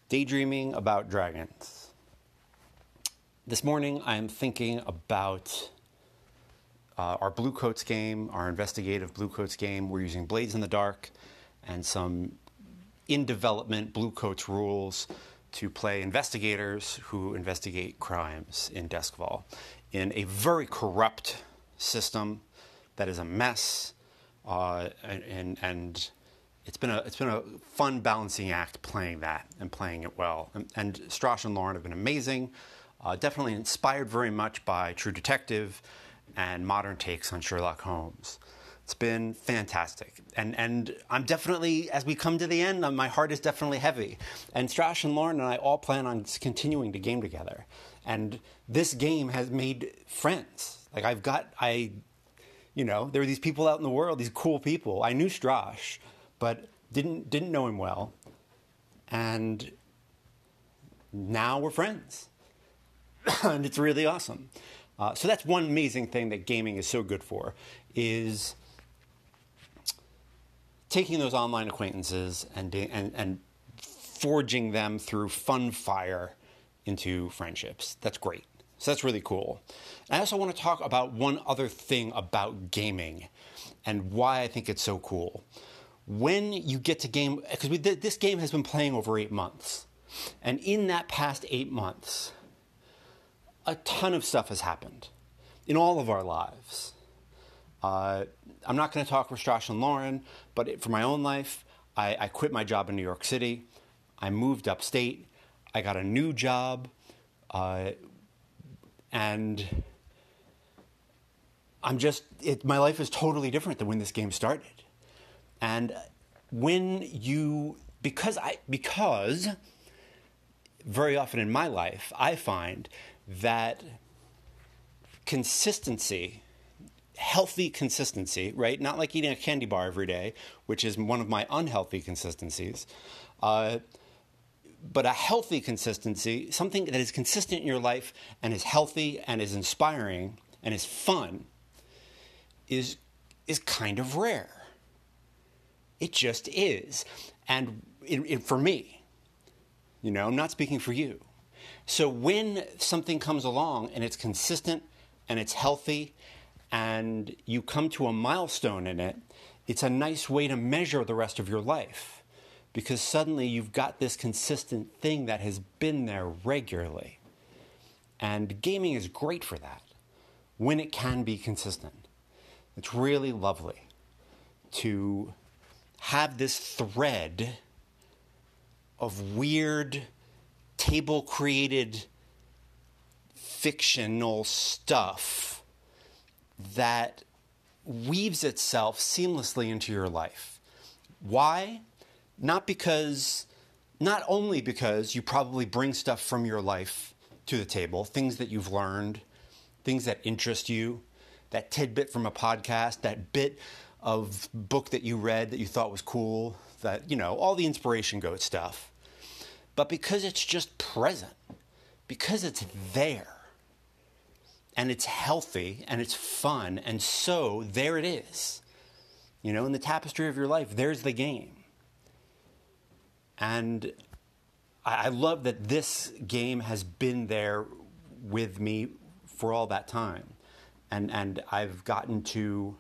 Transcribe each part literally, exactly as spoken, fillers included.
Daydreaming about dragons. This morning I'm thinking about uh, our Blue Coats game, our investigative Blue Coats game. We're using Blades in the Dark and some in-development Blue Coats rules to play investigators who investigate crimes in Deskval in a very corrupt system that is a mess, uh, and, and, and it's been a it's been a fun balancing act playing that and playing it well. And, and Strash and Lauren have been amazing, uh, definitely inspired very much by True Detective and modern takes on Sherlock Holmes. It's been fantastic. And and I'm definitely, as we come to the end, my heart is definitely heavy. And Strash and Lauren and I all plan on continuing to game together. And this game has made friends. Like I've got, I, you know, there are these people out in the world, these cool people. I knew Strash, but didn't didn't know him well. And now we're friends. And it's really awesome. Uh, so that's one amazing thing that gaming is so good for, is taking those online acquaintances and, and, and forging them through fun fire into friendships. That's great. So that's really cool. And I also want to talk about one other thing about gaming and why I think it's so cool. When you get to game, because we did, this game has been playing over eight months. And in that past eight months, a ton of stuff has happened in all of our lives. Uh, I'm not going to talk for Strash and Lauren, but it, for my own life, I, I quit my job in New York City. I moved upstate. I got a new job. Uh, and I'm just, it, my life is totally different than when this game started. And when you, because I, because very often in my life, I find that consistency, healthy consistency, right? Not like eating a candy bar every day, which is one of my unhealthy consistencies, uh, but a healthy consistency, something that is consistent in your life and is healthy and is inspiring and is fun, is is kind of rare. It just is. And it, it, for me, you know, I'm not speaking for you. So when something comes along and it's consistent and it's healthy and you come to a milestone in it, it's a nice way to measure the rest of your life, because suddenly you've got this consistent thing that has been there regularly. And gaming is great for that when it can be consistent. It's really lovely to have this thread of weird table-created fictional stuff that weaves itself seamlessly into your life. Why? Not because, not only because you probably bring stuff from your life to the table, things that you've learned, things that interest you, that tidbit from a podcast, that bit of book that you read that you thought was cool, that, you know, all the inspiration goat stuff. But because it's just present, because it's there, and it's healthy, and it's fun, and so there it is. You know, in the tapestry of your life, there's the game. And I, I love that this game has been there with me for all that time. And and I've gotten to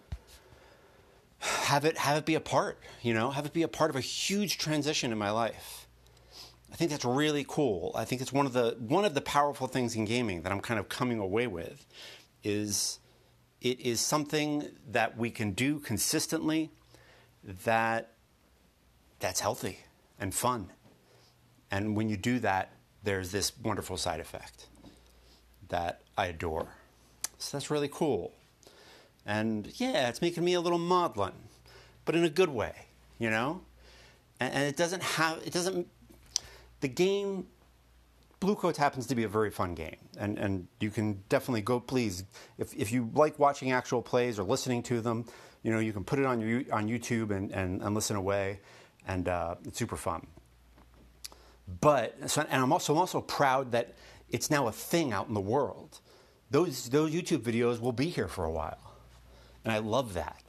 have it have it be a part, you know, have it be a part of a huge transition in my life. I think that's really cool. I think it's one of the one of the powerful things in gaming that I'm kind of coming away with is it is something that we can do consistently that that's healthy and fun. And when you do that, there's this wonderful side effect that I adore. So that's really cool. And yeah, it's making me a little maudlin, but in a good way, you know? And, and it doesn't have, it doesn't, the game, Blue Coats happens to be a very fun game. And, and you can definitely go, please, if, if you like watching actual plays or listening to them, you know, you can put it on your on YouTube and, and, and listen away. And uh, it's super fun. But, so, and I'm also, I'm also proud that it's now a thing out in the world. Those, those YouTube videos will be here for a while. And I love that.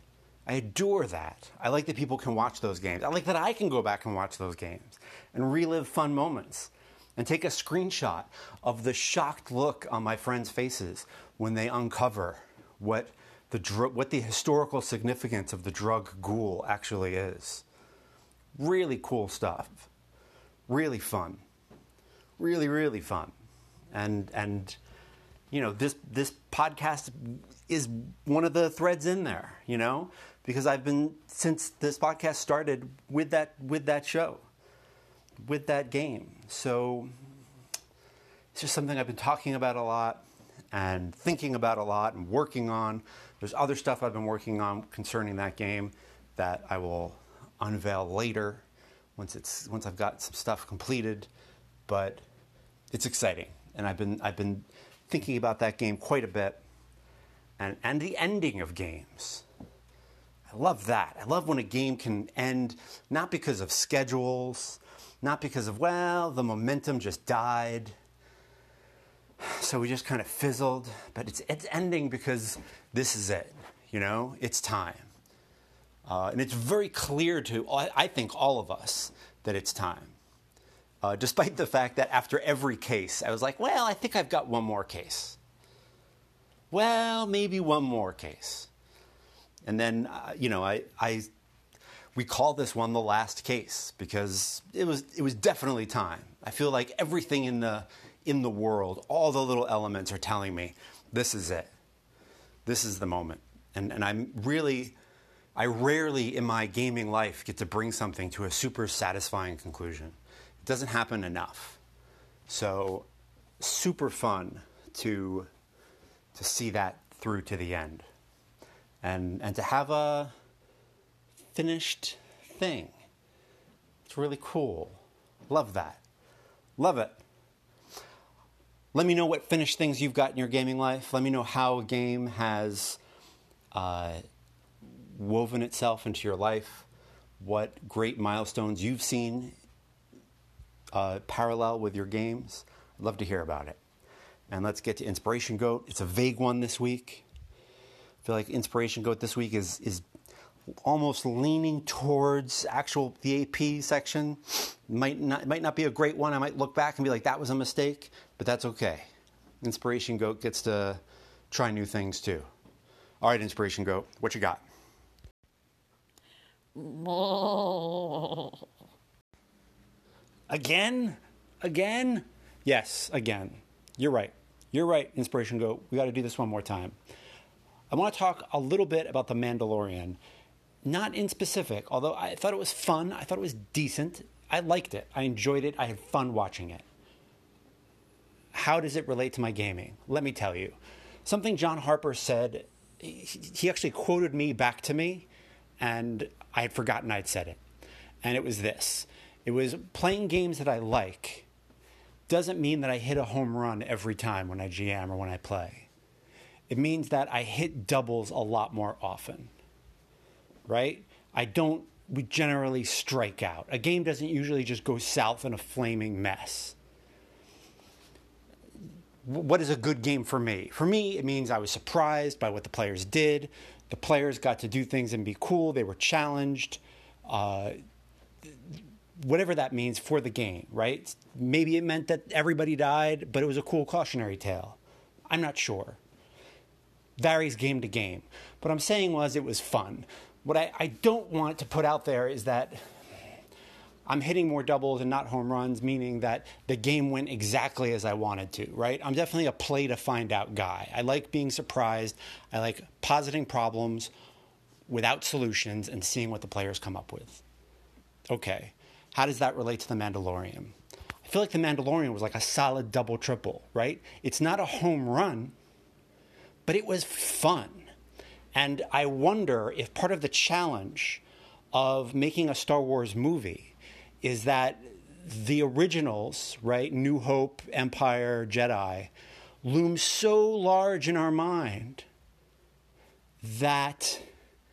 I adore that. I like that people can watch those games. I like that I can go back and watch those games and relive fun moments and take a screenshot of the shocked look on my friends' faces when they uncover what the dr- what the historical significance of the drug ghoul actually is. Really cool stuff. Really fun. Really, really fun. And and you know, this this podcast is one of the threads in there, you know, because I've been, since this podcast started, with that with that show, with that game. So it's just something I've been talking about a lot and thinking about a lot and working on. There's other stuff I've been working on concerning that game that I will unveil later once it's once I've got some stuff completed. But it's exciting, and I've been I've been thinking about that game quite a bit, and and the ending of games. I love that. I love when a game can end not because of schedules, not because of, well, the momentum just died, so we just kind of fizzled, but it's it's ending because this is it, you know? It's time. Uh, and it's very clear to, I think, all of us that it's time. Uh, despite the fact that after every case, I was like, well, I think I've got one more case. Well, maybe one more case. And then, uh, you know, I, I, we call this one the last case because it was, it was definitely time. I feel like everything in the, in the world, all the little elements are telling me, this is it. This is the moment. And, and I'm really, I rarely in my gaming life get to bring something to a super satisfying conclusion. It doesn't happen enough. So super fun to, to see that through to the end. And, and to have a finished thing. It's really cool. Love that. Love it. Let me know what finished things you've got in your gaming life. Let me know how a game has uh, woven itself into your life. What great milestones you've seen uh, parallel with your games. I'd love to hear about it. And let's get to Inspiration Goat. It's a vague one this week. I feel like Inspiration Goat this week is is almost leaning towards actual the A P section. Might not might not be a great one. I might look back and be like, that was a mistake, but that's okay. Inspiration Goat gets to try new things too. All right, Inspiration Goat, what you got? Again? Again? Yes, again. You're right. You're right, Inspiration Goat. We got to do this one more time. I want to talk a little bit about The Mandalorian. Not in specific, although I thought it was fun. I thought it was decent. I liked it. I enjoyed it. I had fun watching it. How does it relate to my gaming? Let me tell you. Something John Harper said, he actually quoted me back to me, and I had forgotten I'd said it. And it was this. It was, playing games that I like doesn't mean that I hit a home run every time when I G M or when I play. It means that I hit doubles a lot more often, right? I don't we generally strike out. A game doesn't usually just go south in a flaming mess. What is a good game for me? For me, it means I was surprised by what the players did. The players got to do things and be cool. They were challenged. Uh, whatever that means for the game, right? Maybe it meant that everybody died, but it was a cool cautionary tale. I'm not sure. Varies game to game. What I'm saying was it was fun. What I, I don't want to put out there is that I'm hitting more doubles and not home runs, meaning that the game went exactly as I wanted to, right? I'm definitely a play to find out guy. I like being surprised. I like positing problems without solutions and seeing what the players come up with. Okay, how does that relate to The Mandalorian? I feel like The Mandalorian was like a solid double triple, right? It's not a home run, but it was fun. And I wonder if part of the challenge of making a Star Wars movie is that the originals, right, New Hope, Empire, Jedi, loom so large in our mind that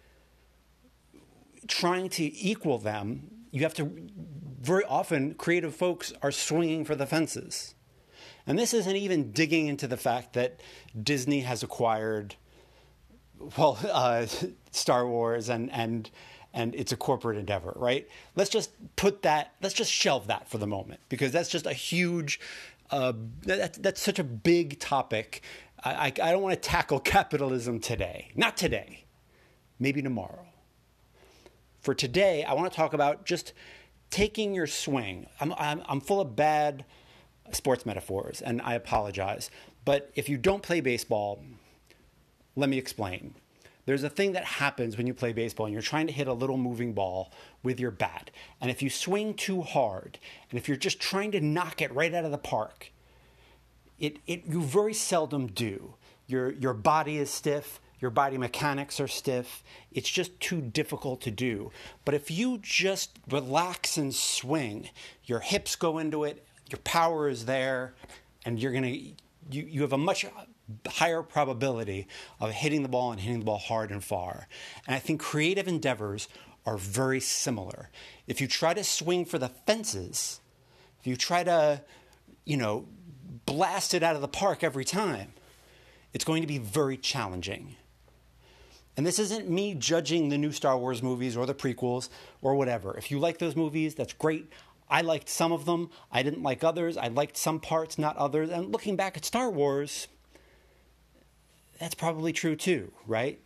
trying to equal them, you have to, very often, creative folks are swinging for the fences. And this isn't even digging into the fact that Disney has acquired, well, uh, Star Wars and and and it's a corporate endeavor, right? Let's just put that, let's just shelve that for the moment, because that's just a huge, uh, that, that's such a big topic. I, I, I don't want to tackle capitalism today. Not today. Maybe tomorrow. For today, I want to talk about just taking your swing. I'm, I'm, I'm full of bad sports metaphors, and I apologize. But if you don't play baseball, let me explain. There's a thing that happens when you play baseball and you're trying to hit a little moving ball with your bat. And if you swing too hard, and if you're just trying to knock it right out of the park, it, it you very seldom do. Your, your body is stiff. Your body mechanics are stiff. It's just too difficult to do. But if you just relax and swing, your hips go into it, your power is there, and you're going to, you, you have a much higher probability of hitting the ball and hitting the ball hard and far. And I think creative endeavors are very similar. If you try to swing for the fences, if you try to, you know, blast it out of the park every time, it's going to be very challenging. And this isn't me judging the new Star Wars movies or the prequels or whatever. If you like those movies, that's great. I liked some of them. I didn't like others. I liked some parts, not others. And looking back at Star Wars, that's probably true too, right?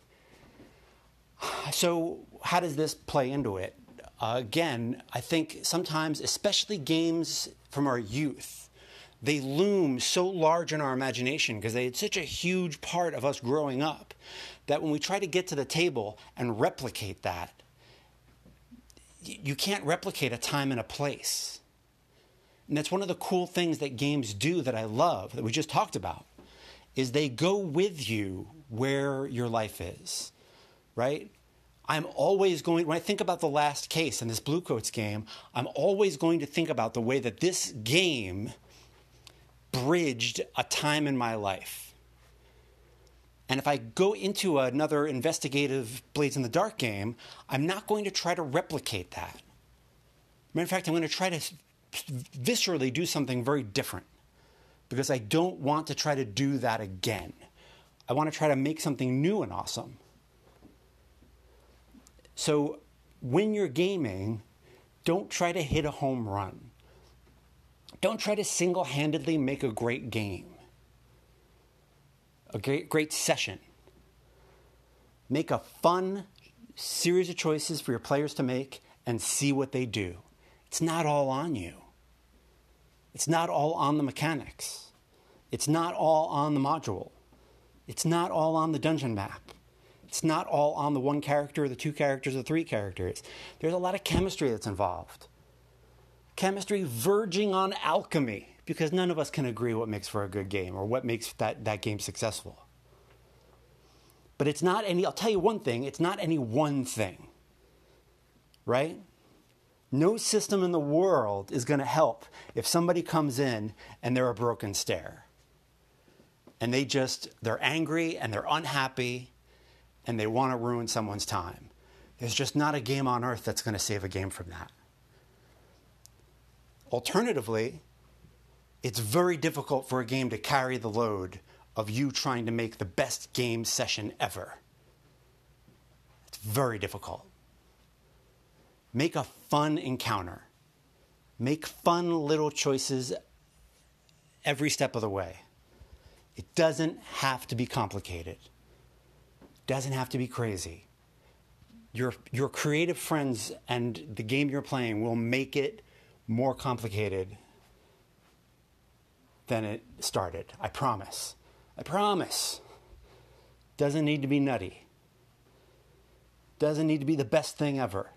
So how does this play into it? Uh, again, I think sometimes, especially games from our youth, they loom so large in our imagination because they had such a huge part of us growing up that when we try to get to the table and replicate that, you can't replicate a time and a place. And that's one of the cool things that games do that I love, that we just talked about, is they go with you where your life is, right? I'm always going, when I think about the last case in this Bluecoats game, I'm always going to think about the way that this game bridged a time in my life. And if I go into another investigative Blades in the Dark game, I'm not going to try to replicate that. Matter of fact, I'm going to try to viscerally do something very different because I don't want to try to do that again. I want to try to make something new and awesome. So when you're gaming, don't try to hit a home run. Don't try to single-handedly make a great game. A great, great session. Make a fun series of choices for your players to make and see what they do. It's not all on you. It's not all on the mechanics. It's not all on the module. It's not all on the dungeon map. It's not all on the one character or the two characters or the three characters. There's a lot of chemistry that's involved. Chemistry verging on alchemy, because none of us can agree what makes for a good game or what makes that, that game successful. But it's not any, I'll tell you one thing, it's not any one thing, right? No system in the world is going to help if somebody comes in and they're a broken stair. And they just, they're angry and they're unhappy and they want to ruin someone's time. There's just not a game on earth that's going to save a game from that. Alternatively, it's very difficult for a game to carry the load of you trying to make the best game session ever. It's very difficult. Make a fun encounter. Make fun little choices every step of the way. It doesn't have to be complicated. It doesn't have to be crazy. Your, your creative friends and the game you're playing will make it more complicated than it started. I promise. I promise. Doesn't need to be nutty. Doesn't need to be the best thing ever.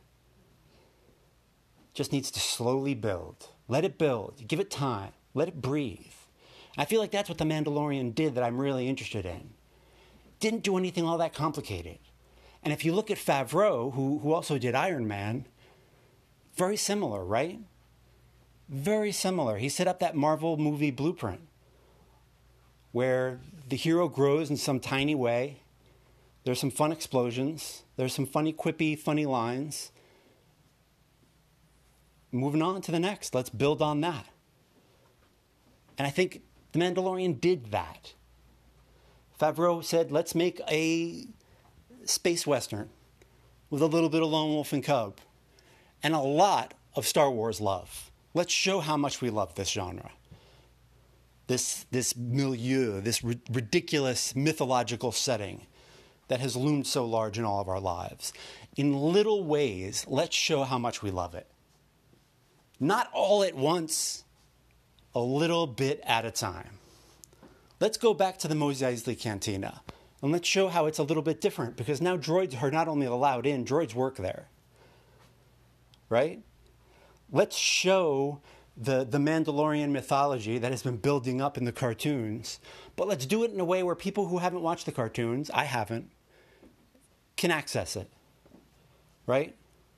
Just needs to slowly build. Let it build. Give it time. Let it breathe. I feel like that's what The Mandalorian did that I'm really interested in. Didn't do anything all that complicated. And if you look at Favreau, who, who also did Iron Man, very similar, right? Very similar. He set up that Marvel movie blueprint where the hero grows in some tiny way. There's some fun explosions. There's some funny, quippy, funny lines. Moving on to the next. Let's build on that. And I think The Mandalorian did that. Favreau said, let's make a space western. with a little bit of Lone Wolf and Cub, and a lot of Star Wars love. Let's show how much we love this genre. This, this milieu, this ri- ridiculous mythological setting that has loomed so large in all of our lives. In little ways, let's show how much we love it. Not all at once, a little bit at a time. Let's go back to the Mos Eisley Cantina, and let's show how it's a little bit different, because now droids are not only allowed in, droids work there. Right? Let's show the, the Mandalorian mythology that has been building up in the cartoons, but let's do it in a way where people who haven't watched the cartoons, I haven't, can access it. Right?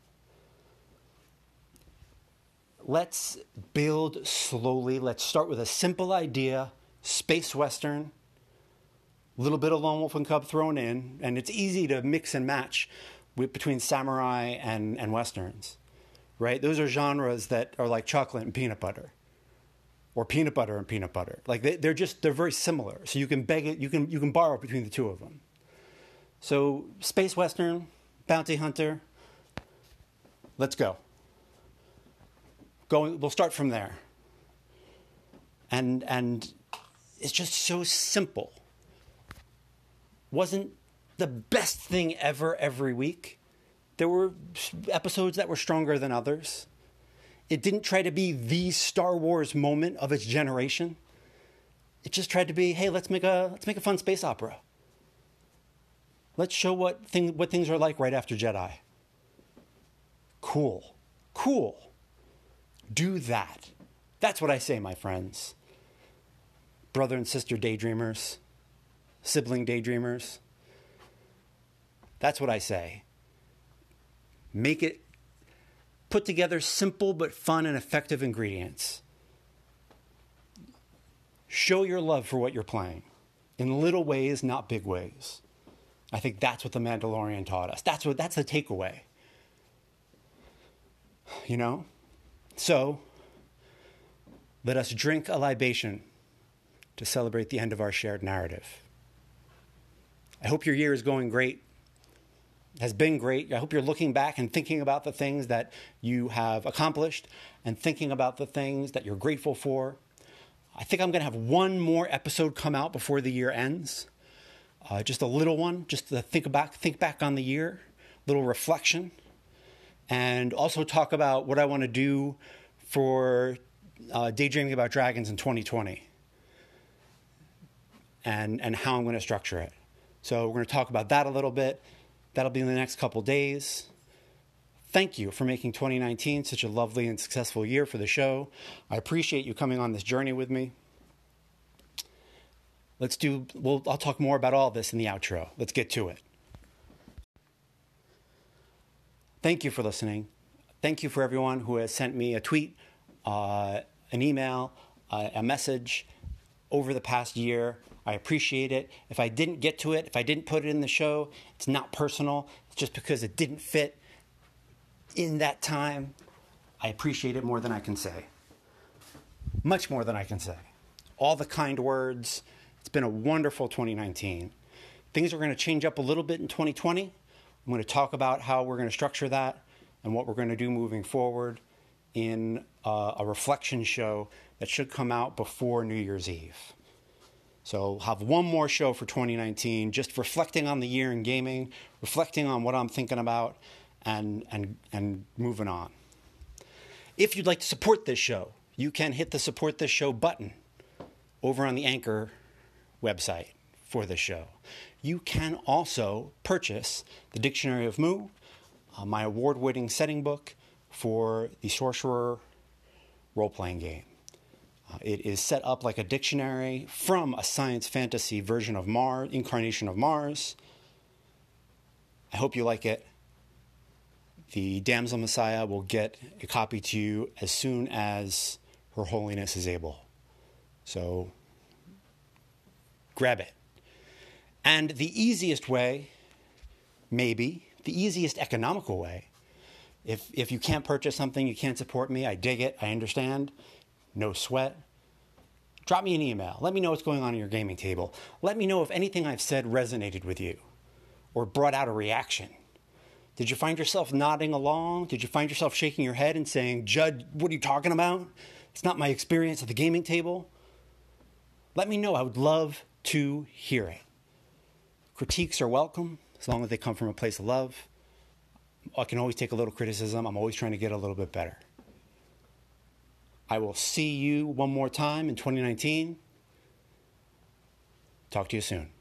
Let's build slowly. Let's start with a simple idea, space western, a little bit of Lone Wolf and Cub thrown in, and it's easy to mix and match with, between samurai and, and westerns, right? Those are genres that are like chocolate and peanut butter, or peanut butter and peanut butter. Like they, they're just they're very similar. So you can beg it, you can you can borrow between the two of them. So space western, bounty hunter. Let's go. Going, we'll start from there. And and it's just so simple. Wasn't the best thing ever every week. There were episodes that were stronger than others. It didn't try to be the Star Wars moment of its generation. It just tried to be, hey, let's make a let's make a fun space opera. Let's show what thing what things are like right after Jedi. Cool. Cool. Do that. That's what I say, my friends. Brother and sister daydreamers. Sibling daydreamers. That's what I say. Make it, put together simple but fun and effective ingredients. Show your love for what you're playing. In little ways, not big ways. I think that's what The Mandalorian taught us. That's what, that's the takeaway. You know? So, let us drink a libation to celebrate the end of our shared narrative. I hope your year is going great, has been great. I hope you're looking back and thinking about the things that you have accomplished and thinking about the things that you're grateful for. I think I'm going to have one more episode come out before the year ends. Uh, just a little one, just to think back, think back on the year, little reflection. And also talk about what I want to do for uh, Daydreaming About Dragons in twenty twenty. And, and how I'm going to structure it. So we're going to talk about that a little bit. That'll be in the next couple days. Thank you for making twenty nineteen such a lovely and successful year for the show. I appreciate you coming on this journey with me. Let's do, we'll, I'll talk more about all this in the outro. Let's get to it. Thank you for listening. Thank you for everyone who has sent me a tweet, uh, an email, uh, a message over the past year. I appreciate it. If I didn't get to it, if I didn't put it in the show, it's not personal. It's just because it didn't fit in that time. I appreciate it more than I can say. Much more than I can say. All the kind words. It's been a wonderful twenty nineteen. Things are going to change up a little bit in twenty twenty. I'm going to talk about how we're going to structure that and what we're going to do moving forward in uh, a reflection show that should come out before New Year's Eve. So I'll have one more show for twenty nineteen, just reflecting on the year in gaming, reflecting on what I'm thinking about, and, and, and moving on. If you'd like to support this show, you can hit the support this show button over on the Anchor website for this show. You can also purchase the Dictionary of Mu, uh, my award-winning setting book for the Sorcerer role-playing game. Uh, it is set up like a dictionary from a science fantasy version of Mars, incarnation of Mars. I hope you like it. The Damsel Messiah will get a copy to you as soon as Her Holiness is able. So grab it. And the easiest way, maybe, the easiest economical way, if if you can't purchase something, you can't support me, I dig it, I understand, no sweat. Drop me an email. Let me know what's going on in your gaming table. Let me know if anything I've said resonated with you or brought out a reaction. Did you find yourself nodding along? Did you find yourself shaking your head and saying, Judd, what are you talking about? It's not my experience at the gaming table. Let me know. I would love to hear it. Critiques are welcome as long as they come from a place of love. I can always take a little criticism. I'm always trying to get a little bit better. I will see you one more time in twenty nineteen. Talk to you soon.